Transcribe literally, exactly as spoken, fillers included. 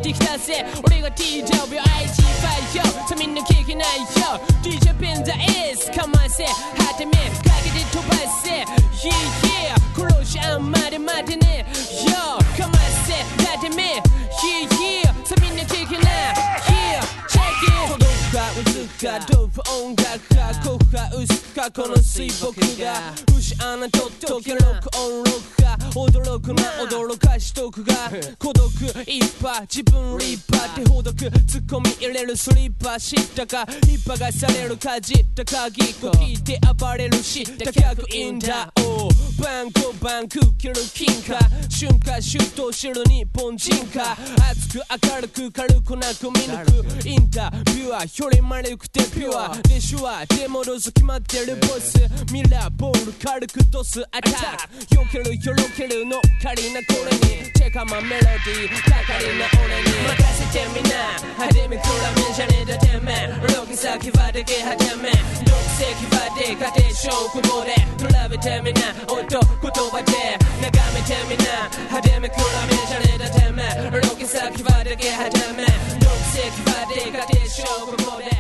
ってきたぜ俺が ティーダブリューアイジー ファイよさあみんな聞けないよ ディージェー ペンザエースかませはてめかけて飛ばせ Yeah yeah 殺しあんまで待てね Yo かませはてめ Yeah yeah さあみんな聞けない Yeah check it 届くか薄くかドープ音楽か濃くか薄くかこの水墨が節穴とっとけ録音録か驚くな驚かしとくが孤独いっぱ自分リッパー手ほどくツッコミ入れるスリッパ知ったか引っ張がされるかじった鍵っこ聞いて暴れる知った客員だおバンコバンクキル金か瞬間シュート知る日本人か熱く明るく軽くなく見抜くインタビュアーより丸くてピュアで手話で戻す決まってるボスミラーボール軽くトスアタックよけるよろけるのカリなこれにチェカマメロディーかかりな俺に任せてみな初め比べじゃねえだてめえロケ先はでけはてめえ毒石はで家庭小国語で比べてみな音言葉で眺めてみな初め比べじゃねえだてめえロケ先はでけはてめえ毒石はで家庭小国語で